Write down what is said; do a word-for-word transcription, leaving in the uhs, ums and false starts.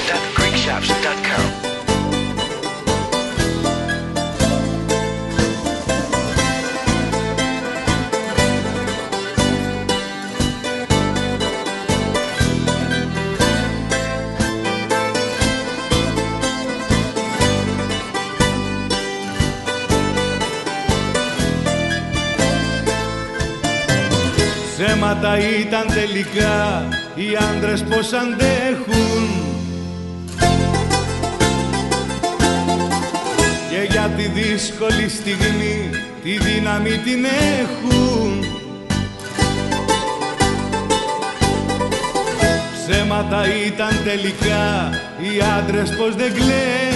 dot greek shops dot com. Ψέματα ήταν τελικά οι άντρες πως αντέχουν και για τη δύσκολη στιγμή τη δύναμη την έχουν. Ψέματα ήταν τελικά οι άντρες πως δεν κλαίνουν